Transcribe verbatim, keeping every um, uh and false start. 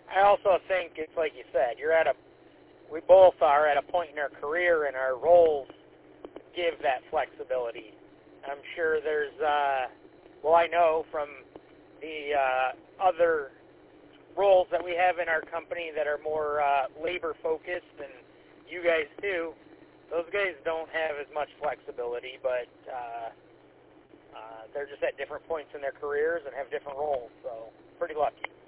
I also think it's like you said, you're at a, we both are at a point in our career and our roles give that flexibility. I'm sure there's, uh, well, I know from the uh, other roles that we have in our company that are more uh, labor-focused, and you guys too, those guys don't have as much flexibility, but uh, uh, they're just at different points in their careers and have different roles, so pretty lucky.